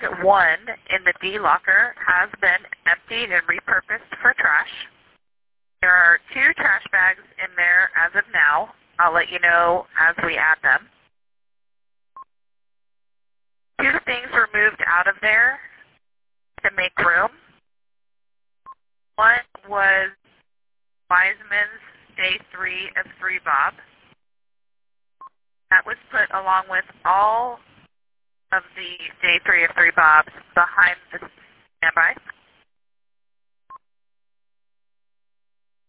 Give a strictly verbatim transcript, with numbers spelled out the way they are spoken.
one in the D locker has been emptied and repurposed for trash. There are two trash bags in there as of now. I'll let you know as we add them. Two things were moved out of there to make room. One was Wiseman's Day three of three Bob. That was put along with all of the Day three of three Bobs behind the standby.